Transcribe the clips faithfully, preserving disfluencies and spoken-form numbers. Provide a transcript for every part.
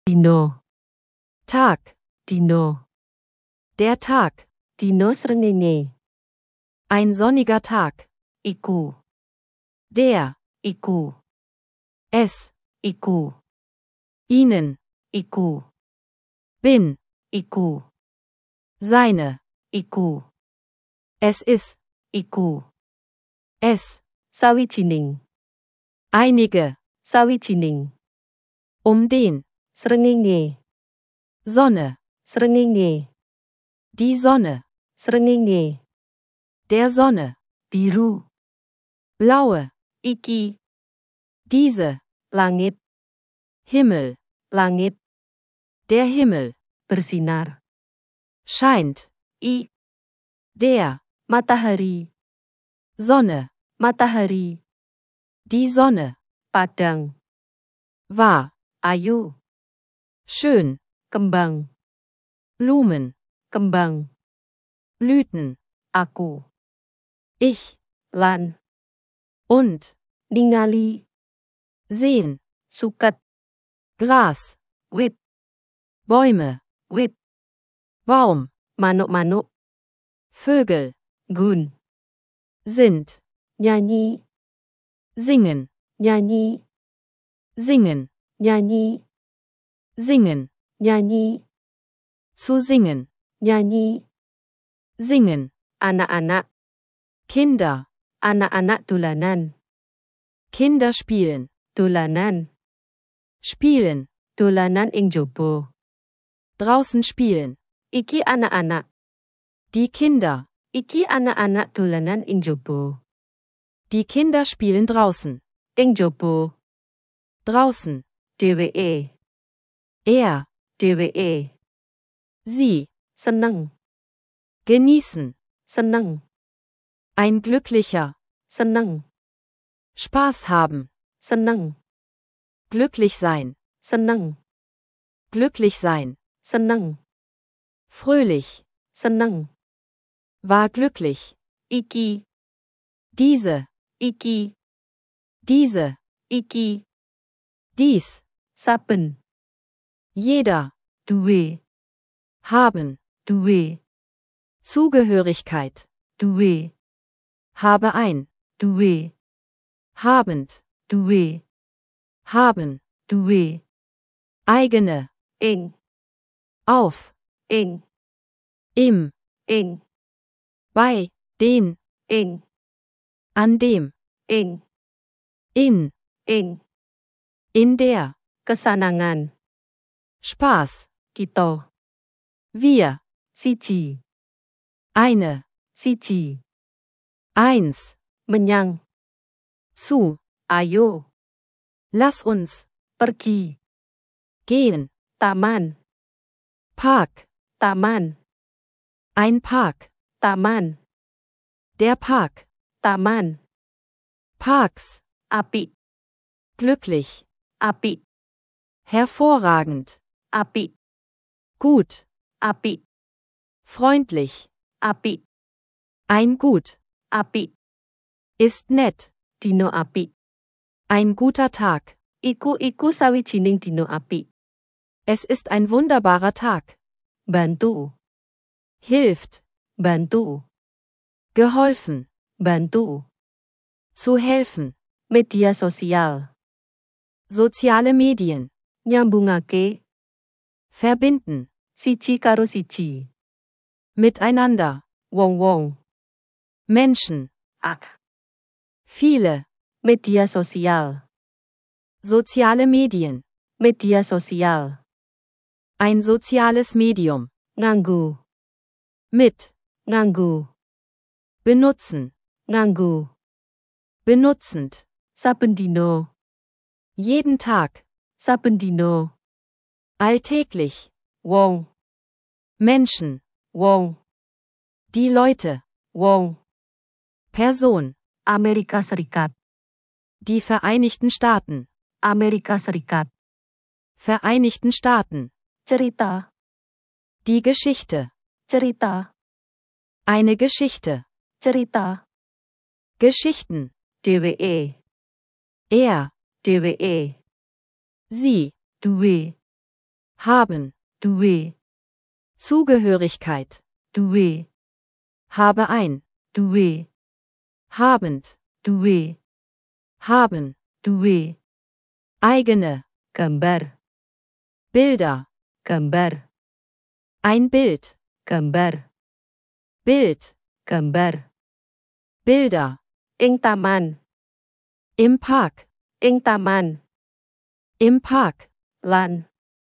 Dino. Tag. Dino. Der Tag. Dino srengenge. Ein sonniger Tag. Iku. Der. Iku. Es. Iku. Ihnen. Iku. Bin. Iku. Seine. Iku. Es ist. Iku. Es. Sawijining. Einige. Sawijining. Um den. Srengenge. Sonne. Srengenge. Die Sonne. Srengenge. Der Sonne. Biru. Blaue. Iki. Diese. Langit. Himmel. Langit. Der Himmel. Bersinar. Scheint. I. Der. Matahari. Sonne. Matahari. Die Sonne. Padang. War. Ayu. Schön. Kembang. Blumen. Kembang. Blüten. Aku. Ich. Lan. Und. Ningali. Sehen. Sukat. Gras. Wit. Bäume. Wit. Baum. Manuk-manuk. Vögel. Gun. Sind. Nyanyi. Singen. Nyanyi. Singen. Nyanyi. Singen. Nyanyi. Zu singen. Nyanyi. Singen. Anak-anak. Kinder. Anak-anak dolanan. Kinder spielen. Dolanan. Spielen. Dolanan ing jobo. Draußen spielen. Iki anak-anak. Die Kinder. Iki anak-anak dolanan ing jobo. Die Kinder spielen draußen. Ing jobo. Draußen. Dheweke. Er. Dheweke. Sie. Seneng. Genießen. Seneng. Ein glücklicher. Seneng. Spaß haben. Seneng. Glücklich sein. Seneng. Glücklich sein. Seneng. Fröhlich. Seneng. War glücklich. Iki. Diese. Iki. Diese. Iki. Dies. Saben. Jeder. Duwe. Haben. Duwe. Zugehörigkeit. Duwe. Habe ein. Duwe. Habend. Duwe. Haben. Duwe. Eigene. Ing. Auf. Ing. Im. Ing. Bei. Den. Ing. An dem. Ing. In. Ing. In der. Kesanangan. Spaß. Kita. Wir. Siji. Eine. Siji. Eins. Menyang. Zu. Ayo. Lass uns. Pergi. Gehen. Taman. Park. Taman. Ein Park. Taman. Der Park. Taman. Parks. Api. Glücklich. Api. Hervorragend. Api. Gut. Api. Freundlich. Api. Ein Gut. Api. Ist nett. Dino api. Ein guter Tag. Iku iku sawijining dino api. Es ist ein wunderbarer Tag. Bantu. Hilft. Bantu. Geholfen. Bantu. Zu helfen. Media sosial. Soziale Medien. Nyambungake. Verbinden. Siji karo siji. Miteinander. Wong-wong. Menschen. Ak. Viele. Media sosial. Soziale Medien. Media sosial. Ein soziales Medium. Nganggo. Mit. Nganggo. Benutzen. Nganggo. Benutzend. Saben dino. Jeden Tag. Saben dino. Alltäglich. Wong. Menschen. Wong. Die Leute. Wong. Person. Amerika Serikat. Die Vereinigten Staaten. Amerika Serikat. Vereinigten Staaten. Cerita. Die Geschichte. Cerita. Eine Geschichte. Cerita. Geschichten. Dheweke. Er. Dheweke. Sie. Duwe. Haben. duwe, Zugehörigkeit. duwe, Habe ein. duwe, Habend. duwe, Haben. duwe, Eigene. gambar, Bilder. gambar, Ein Bild. gambar, Bild. gambar, Bilder. ing taman, Im Park. ing taman, Im Park. lan,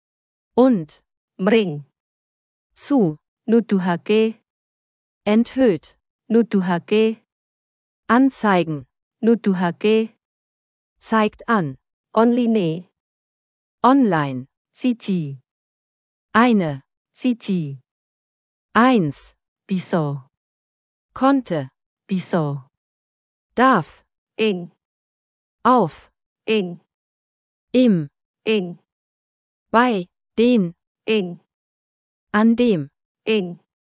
Und. mring, Zu. nuduhake, Enthüllt. nuduhake, Anzeigen. nuduhake, Zeigt an. online, Online. siji, Eine. siji, Eins. bisa, Konnte. bisa, Darf. ing, Auf. ing, Im. ing, Bei. Den. ing, An dem. ing,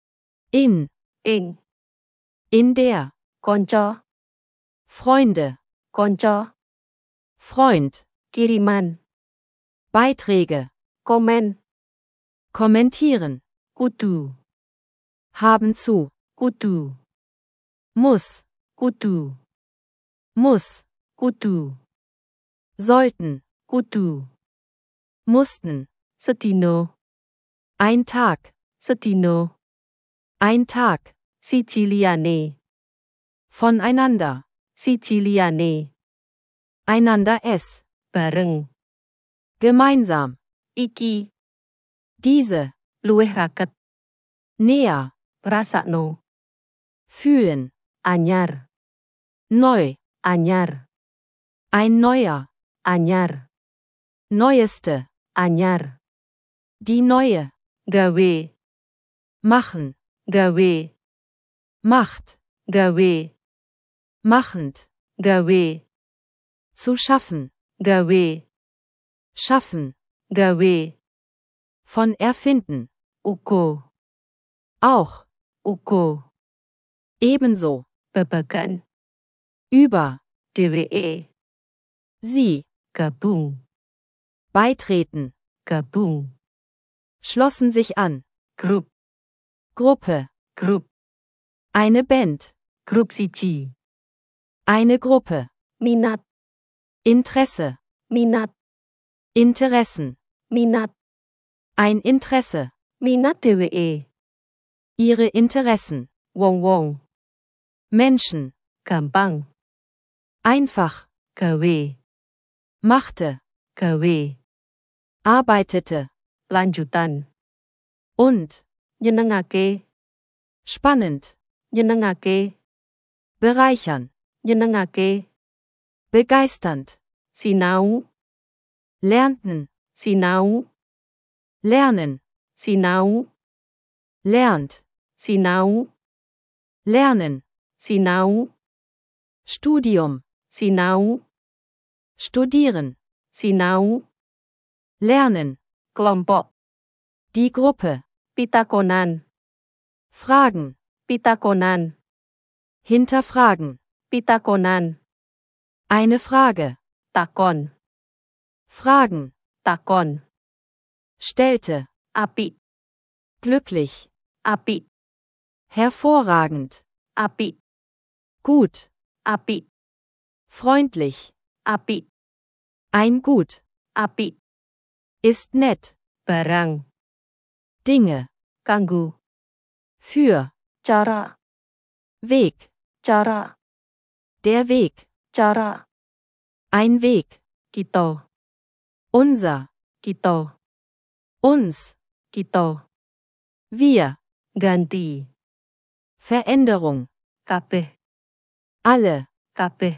In. ing, In der. konco, Freunde. konco, Freund. kiriman, Beiträge. komen, Kommentieren. kudu, Haben zu. kudu, Muss. kudu, Muss. kudu, Sollten. kudu, Mussten. sedino, Ein Tag. sedino, Ein Tag. siji liyane, Voneinander. siji liyane, Einander es. bareng, Gemeinsam. iki, Diese. luwih raket, Näher. rasakno, Fühlen. anyar, Neu. anyar, Ein neuer. anyar, Neueste. anyar, Die neue. gawe, Machen. gawe, Macht. gawe, Machend. gawe, Zu schaffen. gawe, Schaffen. gawe, Von erfinden. uko, Auch. uko, Ebenso. babagan, Über. dheweke, Sie. gabung, Beitreten. gabung, Schlossen sich an. grup, Gruppe. grup, Eine Band. grup siji, Eine Gruppe. minat, Interesse. minat, Interessen. minat, Ein Interesse. minat dheweke, Ihre Interessen. wong-wong, Menschen. gampang, Einfach. gawe, Machte. gawe, Arbeitete. lanjutan, Und. nyenengake, Spannend. nyenengake, Bereichern. nyenengake, Begeisternd. sinau, Lernten. sinau, Lernen. sinau, Lernt. sinau, Lernen. sinau, Studium. sinau, Studieren. sinau, Lernen. kelompok, Die Gruppe. pitakonan, Fragen. pitakonan, Hinterfragen. pitakonan, Eine Frage. takon, Fragen. takon, Stellte. apik, Glücklich. apik, Hervorragend. apik, Gut. apik, Freundlich. apik, Ein Gut. apik, Ist nett. barang, Dinge. kanggo, Für. cara, Weg. cara, Der Weg. cara, Ein Weg. kita, Unser. kita, Uns. kita, Wir. ganti, Veränderung. kabeh, Alle. kabeh,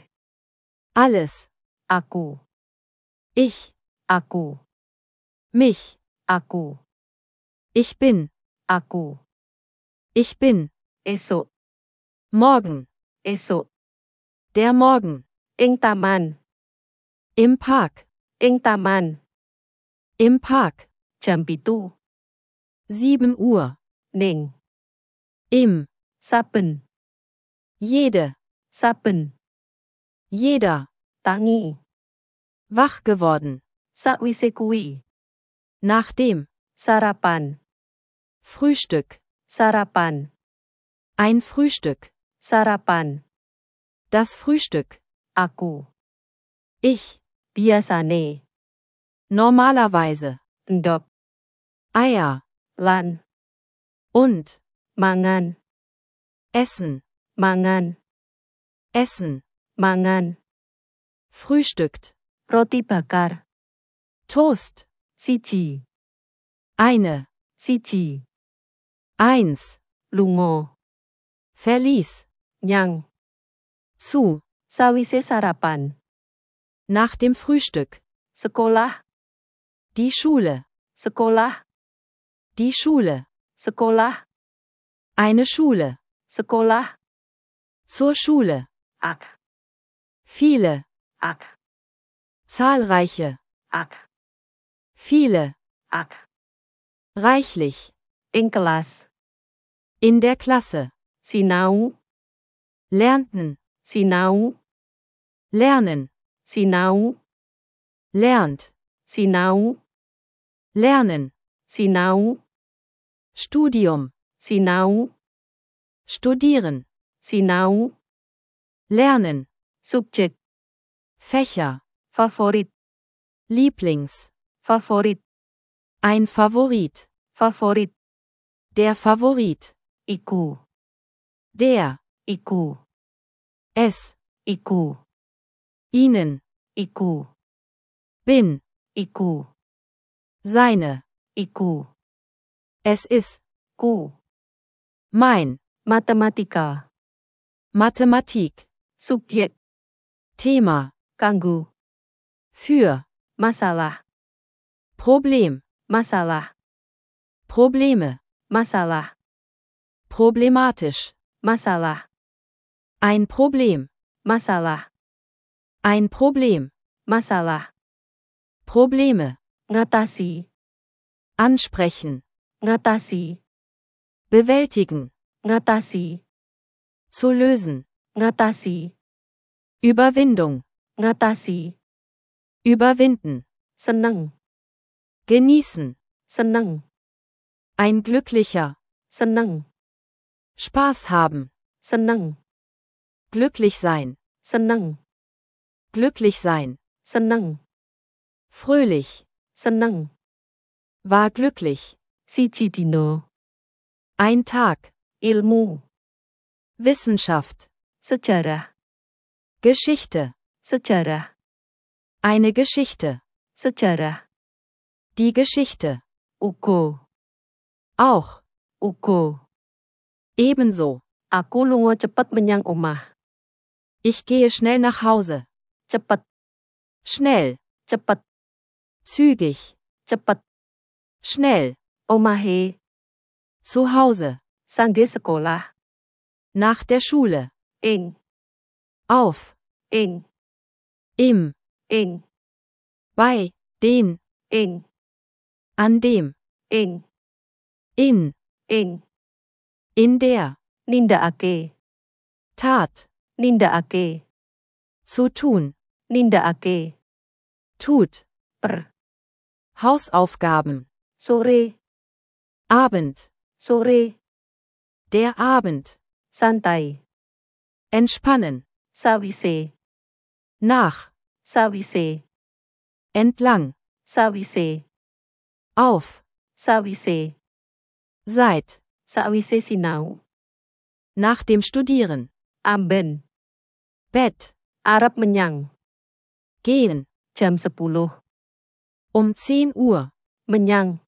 Alles. aku, Ich. aku, Mich. aku, Ich bin. aku, Ich bin. esuk, Morgen. esuk, Der Morgen. ing taman, Im Park. ing taman, Im Park. jam pitu, sieben Uhr. ning, Im. saben, Jede. saben, Jeder. tangi, Wach geworden. sakwise kuwi, Nachdem. Sarapan. Frühstück. Sarapan. Ein Frühstück. Sarapan. Das Frühstück. Aku. Ich. Biasane. Normalerweise. Endok. Eier. Lan. Und. Mangan. Essen. Mangan. Essen. Mangan. Frühstückt. Roti bakar. Toast. Siji. Eine. Siji. Eins. Lungo. Verließ. Nyang. Zu. Sawise sarapan. Nach dem Frühstück. Sekolah. Die Schule. Sekolah. Die Schule. Sekolah. Eine Schule. Sekolah. Zur Schule. Ak. Viele. Ak. Zahlreiche. Ak. Viele. Ak. Reichlich. Ing kelas. In der Klasse. Sinau. Lernten. Sinau. Lernen. Sinau. Lernt. Sinau. Lernen. Sinau. Studium. Sinau. Studieren. Sinau. Lernen. Subjek. Fächer. Favorit. Lieblings. Favorit. Ein Favorit. Favorit. Der Favorit. Iku. Der. Iku. Es. Iku. Ihnen. Iku. Bin. Iku. Seine. Iku. Es ist. Ku. Mein. Matematika. Mathematik. Subjek. Thema. Kanggo. Für. Masalah. Problem. Masalah. Probleme. Masalah. Problematisch. Masalah. Ein Problem. Masalah. Ein Problem. Masalah. Probleme. Ngatasi. Ansprechen. Ngatasi. Bewältigen. Ngatasi. Zu lösen. Ngatasi. Überwindung. Ngatasi. Überwinden. Seneng. Genießen. Seneng. Ein glücklicher. Seneng. Spaß haben. Seneng. Glücklich sein. Seneng. Glücklich sein. Seneng. Fröhlich. Seneng. War glücklich. Siji dino. Ein Tag. Ilmu. Wissenschaft. Sejarah. Geschichte. Sejarah. Eine Geschichte. Sejarah. Die Geschichte. Ugo. Auch. Ugo. Ebenso. Aku lunga cepet menyang omah. Ich gehe schnell nach Hause. Cepet. Schnell. Cepet. Zügig. Cepet. Schnell. Omahe. Zu Hause. Sangge sekolah. Nach der Schule. Ing. Auf. Ing. Im. Ing. Bei. Den. Ing. An dem. Ing. In. Ing. In der. Nindakake. Tat. Nindakake. Zu tun. Nindakake. Tut. Per. Hausaufgaben. Sore. Abend. Sore. Der Abend. Santai. Entspannen. Sawise. Nach. Sawise. Entlang. Sawise. Auf. Sawise. Seit. Sawise sinau. Nach dem Studieren. Amben. Bett. Arep menyang. Gehen. Jam sepuluh. Um zehn Uhr. Menyang.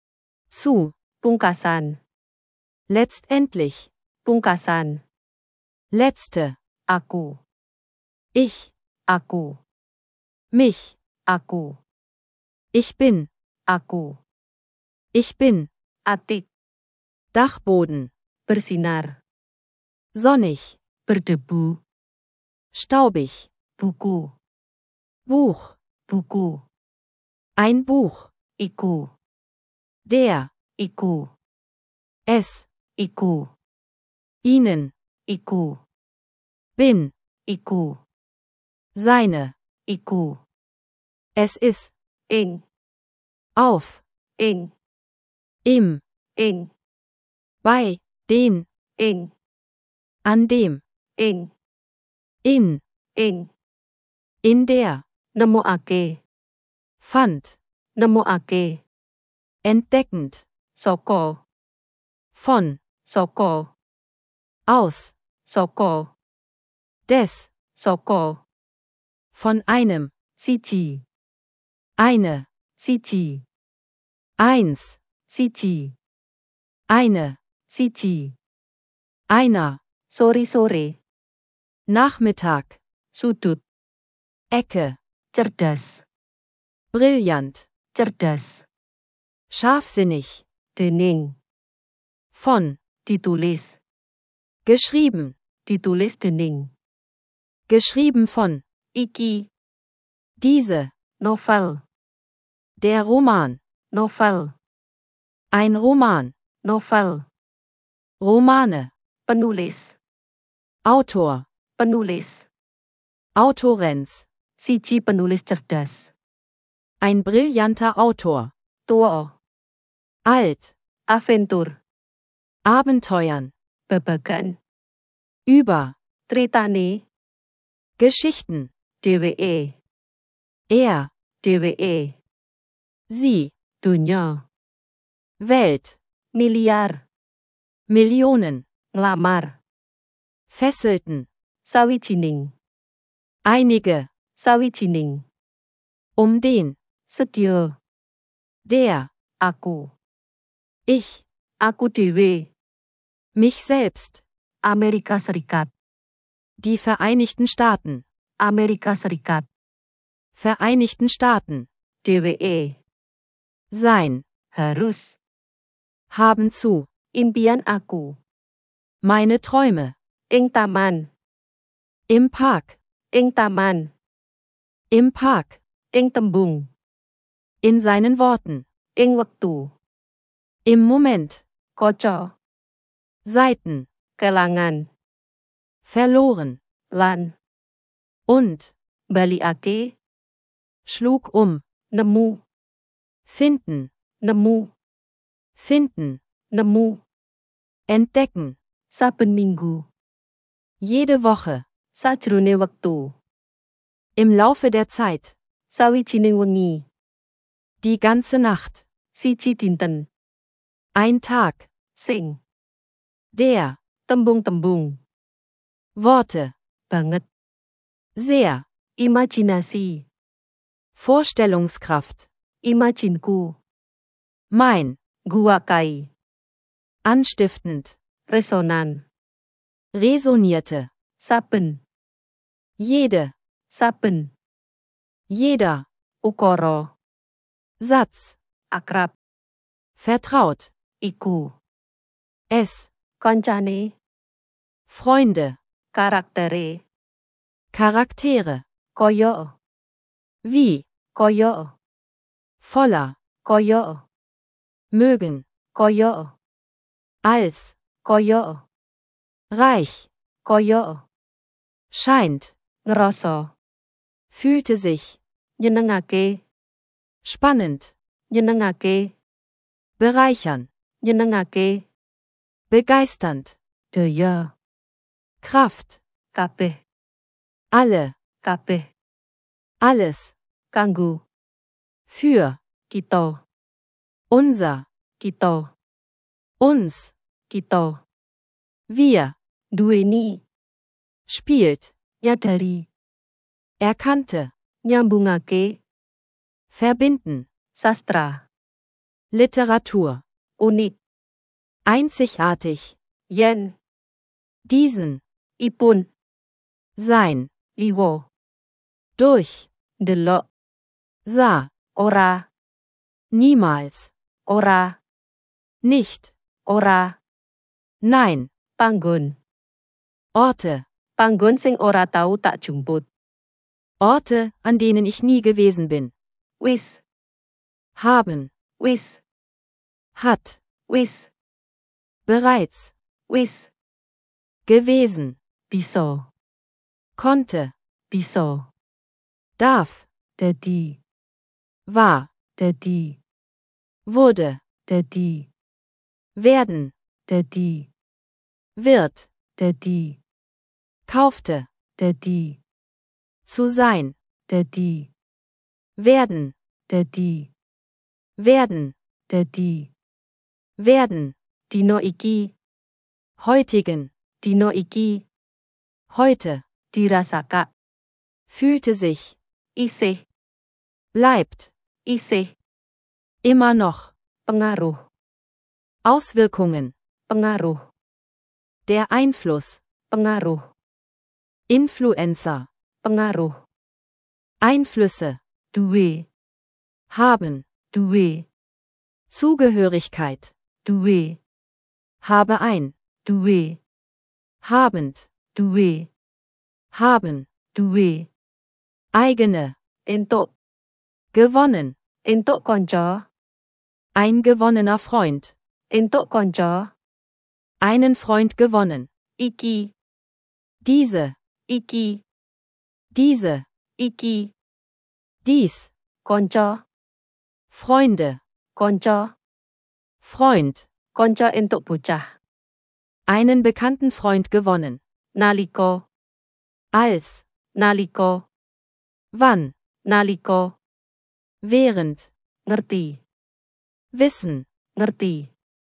Zu. Pungkasan. Letztendlich. Pungkasan. Letzte. Aku. Ich. Aku. Mich. Aku. Ich bin. Aku. Ich bin. Atik. Dachboden. Bersinar. Sonnig. Berdebu. Staubig. Buku. Buch. Buku. Ein Buch. Iku. Der. Iku. Es. Iku. Ihnen. Iku. Bin. Iku. Seine. Iku. Es ist. Ing. Auf. ing, im, ing, bei, den, ing, an dem, ing, in, ing, in der, nemokake, fand, nemokake, entdeckend, saka, von, saka, aus, saka, des, saka, von einem, siji, eine, siji, eins, siji, eine, siji, einer, sore-sore, Nachmittag, sudut, Ecke, cerdas, brillant, cerdas, scharfsinnig, dening, von, ditulis, geschrieben, ditulis dening, geschrieben von, iki, diese, novel, der Roman, novel, ein Roman, novel, Romane, penulis, Autor, penulis, Autorens, siji penulis cerdas, ein brillanter Autor, tua, alt, aventur, Abenteuern, babagan, über, tritane, Geschichten, dheweke, er, dheweke, sie, donya, Welt, miliar, Millionen, nglamar, fesselten, sawijining, einige, sawijining, um den, sedya, der, aku, ich, aku dhewe, mich selbst, Amerika Serikat, die Vereinigten Staaten, Amerika Serikat, Vereinigten Staaten, dheweke, sein, harus, haben zu, impian aku, meine Träume, ing taman, im Park, ing taman, im Park, ing tembung, in seinen Worten, ing wektu, im Moment, kaca, Seiten, kelangan, verloren, lan, und, balikake, schlug um, nemu, finden, nemu, finden, nemu, entdecken, saben minggu, jede Woche, sajrone wektu, im Laufe der Zeit, sawijining wengi, die ganze Nacht, siji dinten, ein Tag, sing, der, tembung-tembung, Worte, banget, sehr, imajinasi, Vorstellungskraft, imajinku, mein, guakai, anstiftend, resonan, resonierte, saben, jede, saben, jeder, ukara, Satz, akrab, vertraut, iku, es, kancane, Freunde, karaktere, Charaktere, kaya, wie, kaya, voller, kaya, mögen, kaya, als, kaya, reich, kaya, scheint, ngerasa, fühlte sich, nyenengake, spannend, nyenengake, bereichern, nyenengake, begeisternd, daya, Kraft, kabeh, alle, kabeh, alles, kanggo, für, kita, unser, kita, uns, kita, wir, duweni, spielt, nyadari, erkannte, nyambungake, verbinden, sastra, Literatur, unik, einzigartig, yen, diesen, ipun, sein, liwo, durch, ndelok, sah, ora, niemals, ora, nicht, ora, nein, panggon, Orte, panggon sing ora tau tak jumput, Orte, an denen ich nie gewesen bin, wis, haben, wis, hat, wis, bereits, wis, gewesen, bisa, konnte, bisa, darf, dadi, war, dadi, wurde, dadi, werden, dadi, wird, dadi, kaufte, dadi, zu sein, dadi, werden, dadi, werden, dadi, werden, dino iki, heutigen, dino iki, heute, dirasaka, fühlte sich, isih, bleibt, isih, immer noch, pengaruh, Auswirkungen, pengaruh, der Einfluss, pengaruh, Influencer, pengaruh, Einflüsse, duwe, haben, duwe, Zugehörigkeit, duwe, habe ein, duwe, habend, duwe, haben, duwe, eigene, entuk, gewonnen, entuk kanca, ein gewonnener Freund, entuk kanca, einen Freund gewonnen, iki, diese, iki, diese, iki, dies, kanca, Freunde, kanca, Freund, kanca entuk bocah, einen bekannten Freund gewonnen, nalika, als, nalika, wann, nalika, während, ngerti, wissen, ngerti,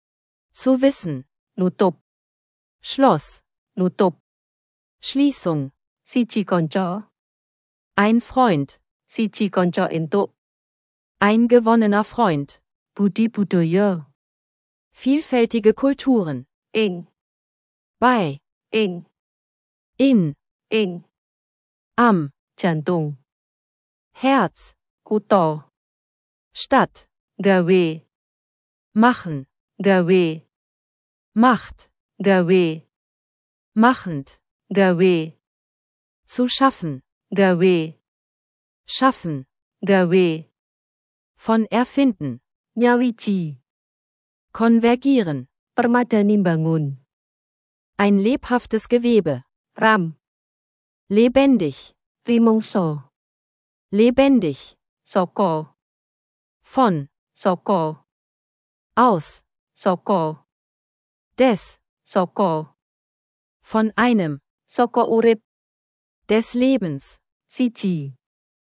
zu wissen, nutup, Schloss, nutup, Schließung, siji kanca, ein Freund, siji kanca entuk, ein gewonnener Freund, budi budaya, vielfältige Kulturen, ing, bei, ing, in, ing, am, jantung, Herz, kutha, Stadt, gawe, machen, gawe, macht, gawe, machend, gawe, zu schaffen, gawe, schaffen, gawe, von erfinden, nyawiji, konvergieren, permadani bangun, ein lebhaftes Gewebe, ram, lebendig, rimongso, lebendig, saka, von, saka, aus, saka, des, saka, von einem, saka urip, des Lebens, siji,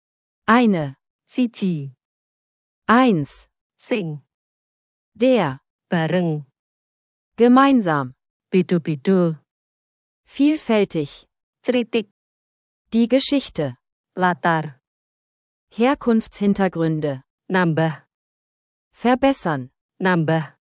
eine, siji, eins, sing, der, bareng, gemeinsam, beda-beda, vielfältig, ceritik, die Geschichte, latar, Herkunftshintergründe, nambah, verbessern, nambah,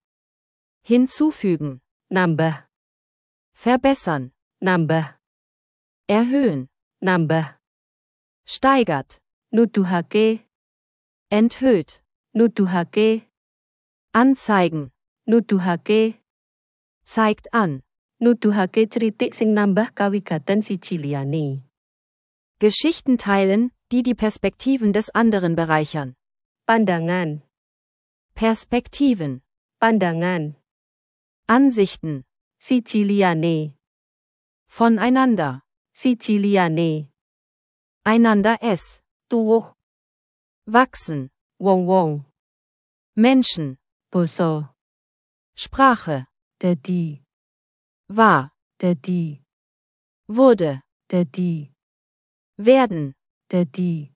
hinzufügen, nambah, verbessern, nambah, erhöhen, nambah, steigert, nuduhake, enthüllt, nuduhake, anzeigen, nuduhake, zeigt an, nuduhake ceritik sing nambah kawigatan siji liyane. Geschichten teilen, die die Perspektiven des anderen bereichern. Pandangan, Perspektiven, pandangan, Ansichten, siji liyane, voneinander, siji liyane, einander es, tuwuh, wachsen, wong-wong, Menschen, basa, Sprache, dadi, war, dadi, wurde, dadi, werden, dadi,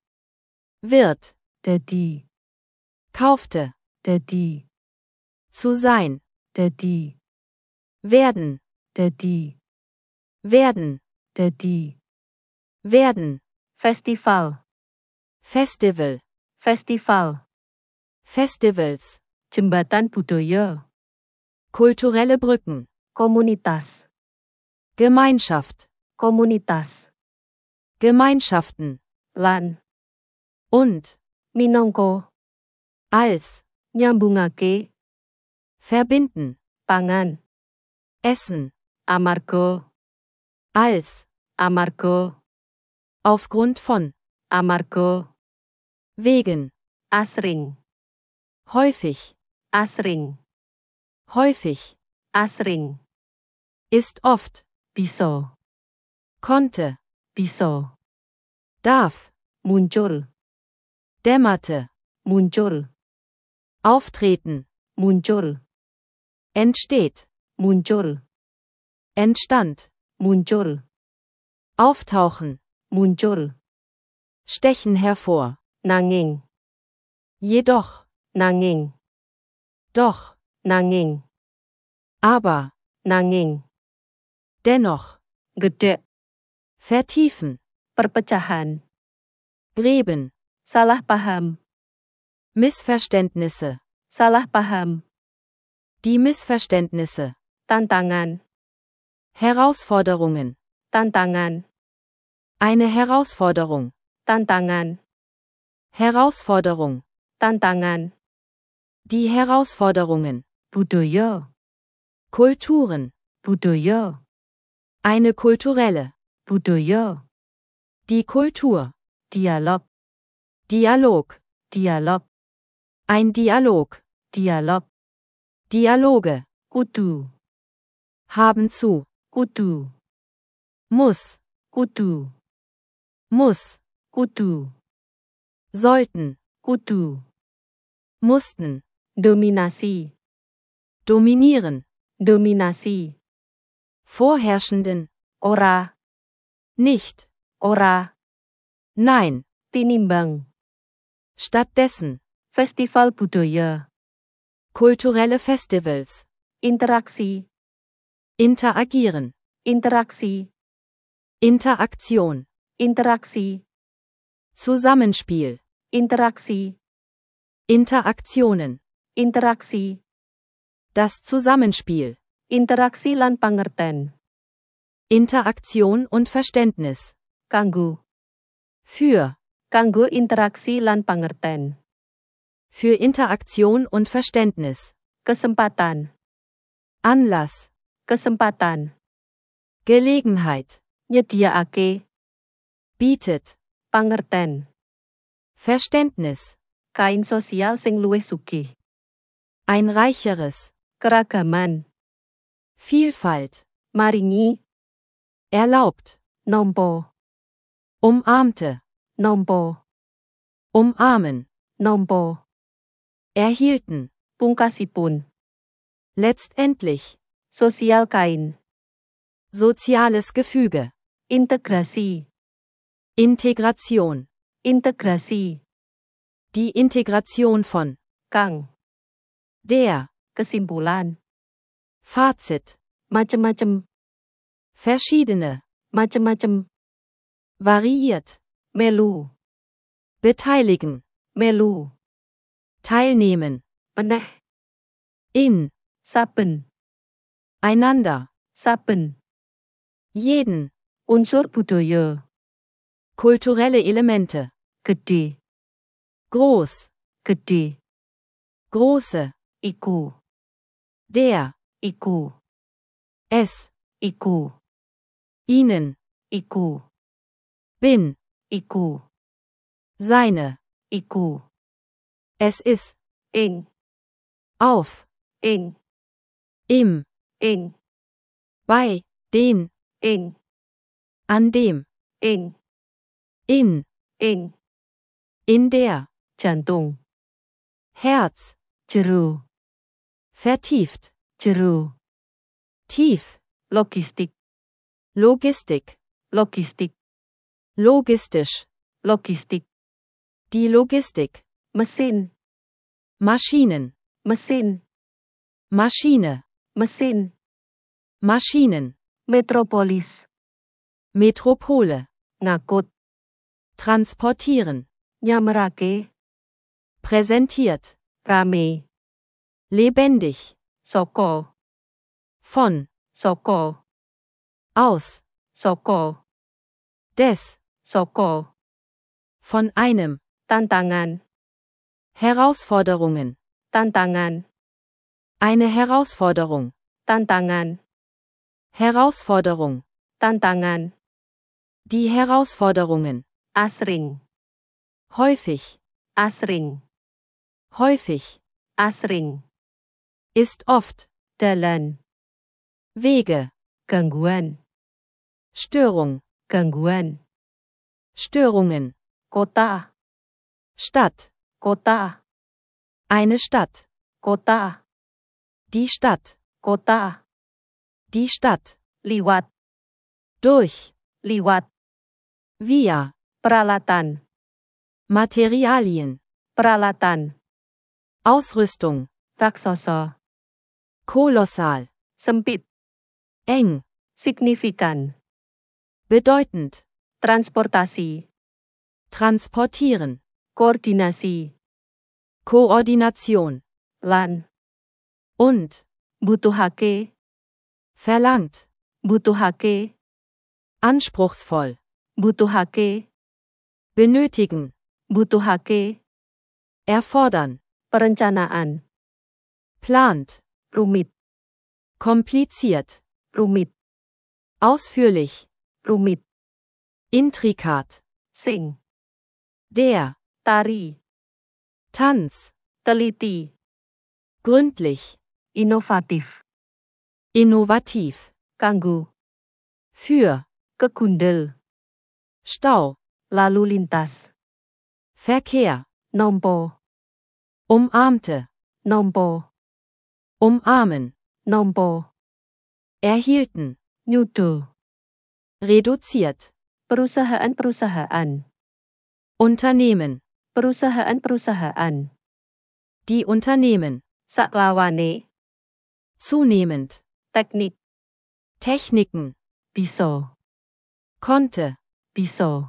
wird, dadi, kaufte, dadi, zu sein, dadi, werden, dadi, werden, dadi, werden, festival, Festival, festival, Festivals, jembatan budaya, kulturelle Brücken, komunitas, Gemeinschaft, komunitas, Gemeinschaften, lan, und, minangka, als, nyambungake, verbinden, pangan, essen, amarga, als, amarga, aufgrund von, amarga, wegen, asring, häufig, asring, häufig, asring, ist oft, bisa, konnte, bisa, darf, muncul, dämmerte, muncul, Auftreten. muncul, Entsteht. muncul, Entstand. muncul, Auftauchen. muncul, Stechen hervor. nanging, Jedoch. nanging, Doch. nanging, Aber. nanging, Dennoch. gede, Vertiefen. perpecahan, Gräben. salah paham, Missverständnisse. salah paham, Die Missverständnisse. tantangan, Herausforderungen. tantangan, Eine Herausforderung. tantangan, Herausforderung. tantangan, Die Herausforderungen. budaya, Kulturen. budaya, Eine kulturelle. budaya, Die Kultur. dialog, Dialog. dialog, Ein Dialog. dialog, Dialoge. kudu, Haben zu. kudu, Muss. kudu, Muss. kudu, Sollten. kudu, Mussten. dominasi, Dominieren. dominasi, Vorherrschenden. ora, Nicht. ora, Nein. tinimbang, Stattdessen. festival budaya, Kulturelle Festivals. interaksi, Interagieren. interaksi, Interaktion. interaksi, Zusammenspiel. interaksi, Interaktionen. interaksi, Das Zusammenspiel. interaksi lan pangerten, Interaktion und Verständnis. kanggo, Für. kanggo interaksi lan pangerten, Für Interaktion und Verständnis. kesempatan, Anlass. kesempatan, Gelegenheit. nyediaake, Bietet. pangerten, Verständnis. kain sosial sing luwih sugih, Ein reicheres. keragaman, Vielfalt. maringi, Erlaubt. nampa, Umarmte. nampa, Umarmen. nampa, Erhielten. pungkasipun, Letztendlich. sosial kain, Soziales Gefüge. integrasi, Integration. integrasi, Die Integration von. kang, Der. kesimpulan, Fazit. macem-macem, Verschiedene. macem-macem, Variiert. melu, Beteiligen. melu, Teilnehmen. meneh, In. saben, Einander. saben, Jeden. unsur budaya, Kulturelle Elemente. gede, Groß. gede, Große. iku, Der. iku, Es. iku, Ihnen. iku, Bin. iku, Seine. iku, Es ist. ing, Auf. ing, Im. ing, Bei. Den. ing, An dem. ing, In. ing, In der. jantung, Herz. jero, Vertieft. jero, Tief. logistik, Logistik. logistik, Logistisch. logistik, Die Logistik. mesin, Maschinen. mesin, Maschine. mesin, Maschinen. metropolis, Metropole. ngakut, Transportieren. nyamerake, Präsentiert. rame, Lebendig. soko, Von. soko, Aus. soko, Des. soko, Von einem. tantangan, Herausforderungen. tantangan, Eine Herausforderung. tantangan, Herausforderung. tantangan, Die Herausforderungen. asring, Häufig. asring, Häufig. asring, Ist oft. dalan, Wege. gangguan, Störung. gangguan, Störungen. kota, Stadt. kota, Eine Stadt. kota, Die Stadt. kota, Die Stadt. liwat, Durch. liwat, Via. peralatan, Materialien. peralatan, Ausrüstung. raksasa, Kolossal. sempit, Eng. signifikan, Bedeutend. transportasi, Transportieren. koordinasi, Koordination. lan, Und. butuhake, Verlangt. butuhake, Anspruchsvoll. butuhake, Benötigen. butuhake, Erfordern. perencanaan, Plant. rumit, Kompliziert. rumit, Ausführlich. rumit, Intrikat. sing, Der. tari, Tanz. teliti, Gründlich. inovatif, Innovativ. kanggo, Für. kegundel, Stau. lalu lintas, Verkehr. nompo, Umarmte. nompo, Umarmen. nompo, Erhielten. nyudo, Reduziert. perusahaan-perusahaan, Unternehmen. perusahaan-perusahaan, Die Unternehmen. saklawane, Zunehmend. teknik, Techniken. bisa, Konnte. bisa,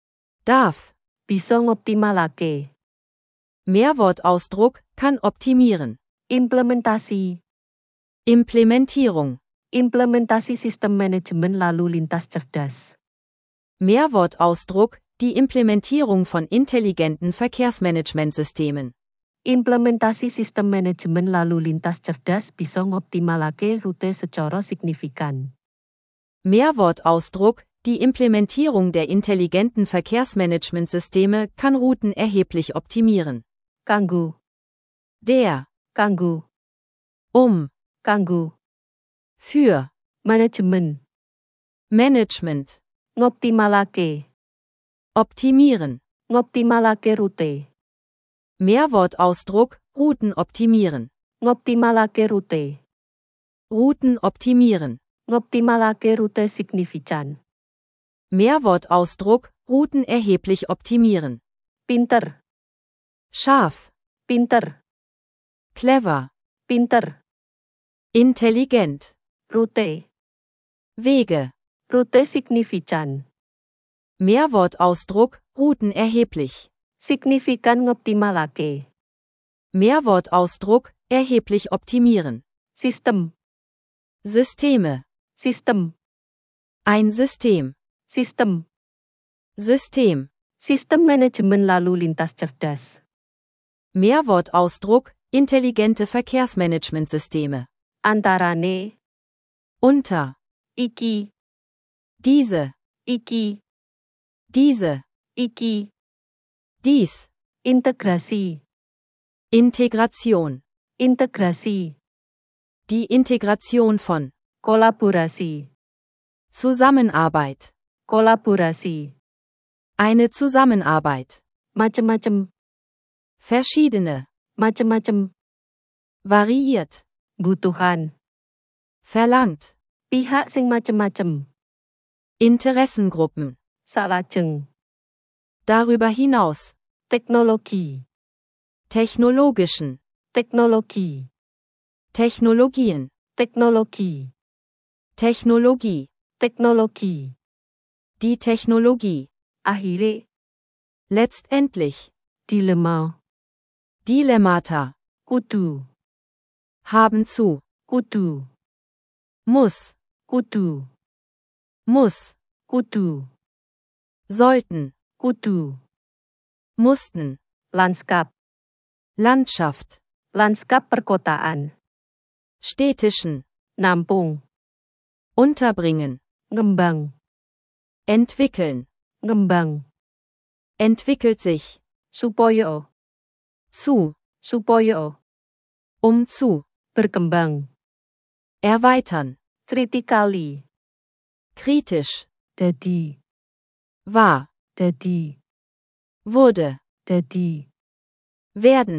Darf. bisa ngoptimalake, Mehrwortausdruck kann optimieren. implementasi, Implementierung. implementasi sistem manajemen lalu lintas cerdas, Mehrwortausdruck, die Implementierung von intelligenten Verkehrsmanagementsystemen. implementasi sistem manajemen lalu lintas cerdas bisa ngoptimalake rute secara signifikan. Mehrwortausdruck, die Implementierung der intelligenten Verkehrsmanagementsysteme kann Routen erheblich optimieren. Kanggo, Der. kanggo, Um. kanggo, Für. manajemen, Management. ngoptimalake, Optimieren. ngoptimalake rute, Mehrwortausdruck, Routen optimieren. ngoptimalake rute, Routen optimieren. ngoptimalake rute signifikan, Mehrwortausdruck, Routen erheblich optimieren. pinter, Scharf. pinter, Clever. pinter, Intelligent. rute, Wege. rute signifikan, Mehrwortausdruck, Routen erheblich. signifikan ngoptimalake, Mehrwortausdruck, erheblich optimieren. sistem, Systeme. sistem, Ein System. sistem, System. sistem manajemen lalu lintas cerdas, Mehrwortausdruck, intelligente Verkehrsmanagementsysteme. antarane, Unter. iki, Diese. iki, Diese. iki, Dies. integrasi, Integration. integrasi, Die Integration von. kolaborasi, Zusammenarbeit. kolaborasi, Eine Zusammenarbeit. macem-macem, Verschiedene. macem-macem, Variiert. butuhan, Verlangt. pihak sing macem-macem, Interessengruppen. salajeng, Darüber hinaus. teknologi, Technologischen. teknologi, Technologien. teknologi, Technologie. teknologi, Die Technologie. akhire, Letztendlich. dilema, Dilemmata. kudu, Haben zu. kudu, Muss. kudu, Muss. kudu, Sollten. kudu, Mussten. lanskap, Landschaft. lanskap perkotaan, Städtischen. nampung, Unterbringen. ngembang, Entwickeln. ngembang, Entwickelt sich. supaya, Zu. supaya, Um zu. berkembang, Erweitern. kritikali, Kritisch. dadi, War. dadi, Wurde. dadi, Werden.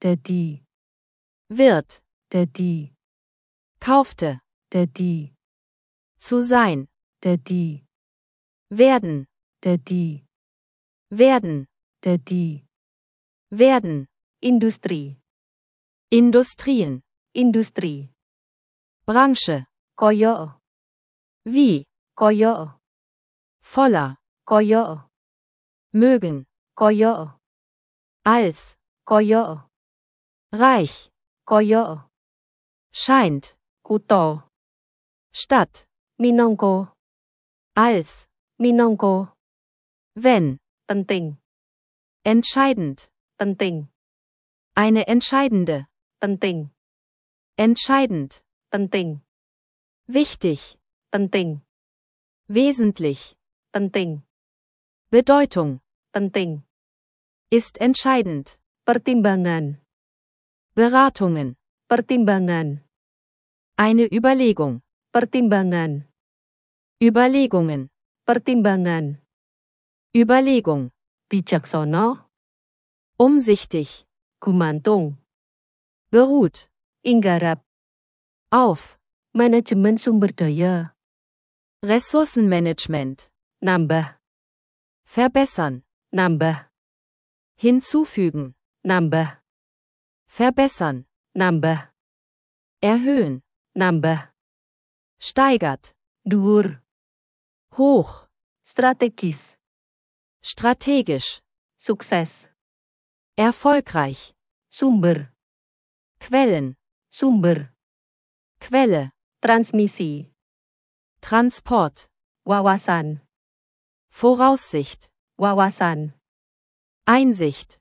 dadi, wird, dadi, kaufte, dadi, zu sein, dadi, werden, dadi, werden, dadi, werden, industri, Industrien, industri, Branche, kaya, wie, kaya, voller, kaya, mögen, kaya, als, kaya, reich, kaya, scheint, kutha, Stadt, minangka, als, minangka, wenn, penting, entscheidend, penting, eine entscheidende, penting, entscheidend, penting, wichtig, penting, wesentlich, penting, Bedeutung, penting, ist entscheidend, pertimbangan, Beratungen, pertimbangan, eine Überlegung, pertimbangan, Überlegungen, pertimbangan, Überlegung, bijaksana, umsichtig, gumantung, beruht, inggarap, auf, manajemen sumber daya, Ressourcenmanagement, nambah, verbessern, nambah, hinzufügen, nambah, verbessern, nambah, erhöhen, nambah, steigert, dhuwur, hoch, strategis, strategisch, sukses, erfolgreich, sumber, Quellen, sumber, Quelle, transmisi, Transport, wawasan, Voraussicht, wawasan, Einsicht,